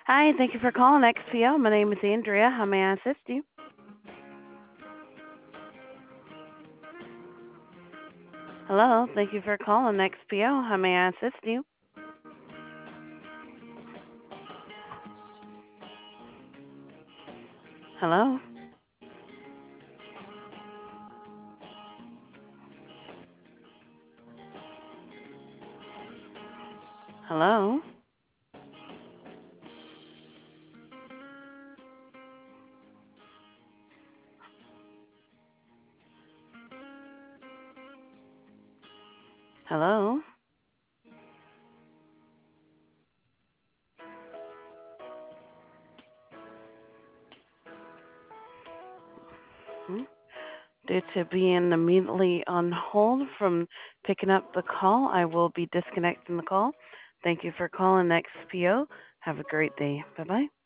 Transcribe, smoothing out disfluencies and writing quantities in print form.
Hi, thank you for calling XPO. My name is Andrea. How may I assist you? Hello, thank you for calling XPO. How may I assist you? Hello? Hello? Hello? Hmm? Due to being immediately on hold from picking up the call, I will be disconnecting the call. Thank you for calling XPO. Have a great day. Bye bye.